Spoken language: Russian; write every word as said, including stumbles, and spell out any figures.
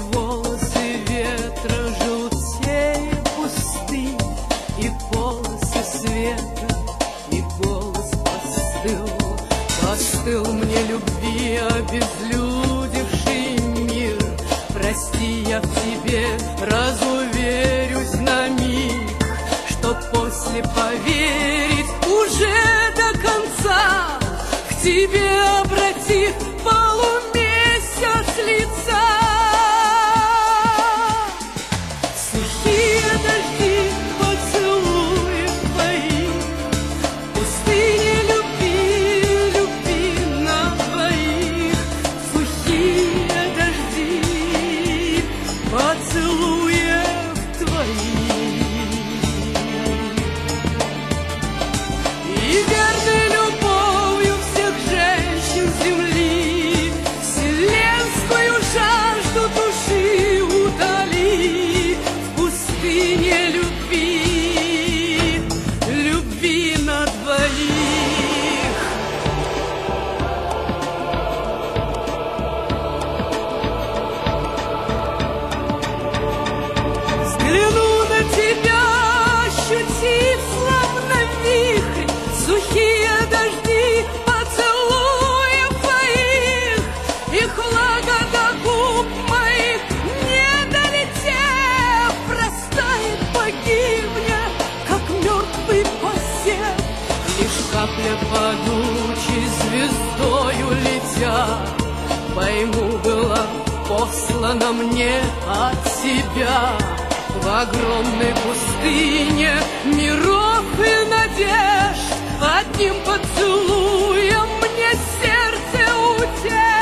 волосы ветра желтее пустынь, и полосы света, и голос постыл. Постыл мне любви обезлюдевший мир. Прости, я в тебе разуверюсь на миг, что после поверить уже до конца к тебе обратит полумесяц лица. Сухие дожди поцелуев твоих, пустыни любви, любви на двоих. Сухие дожди поцелуев твоих. И верной любовью всех женщин земли вселенскую жажду души утоли. В пустыне любви, любви на двоих. Взгляну на тебя, ощутив словно вихрь сухие дожди поцелуев твоих. Их влага до губ моих, не долетев, растает, погибнет, как мертвый посев. Лишь капля падучей звездою летя, пойму, была послана мне от тебя. В огромной пустыне миров и надежд одним поцелуем мне сердце утешит.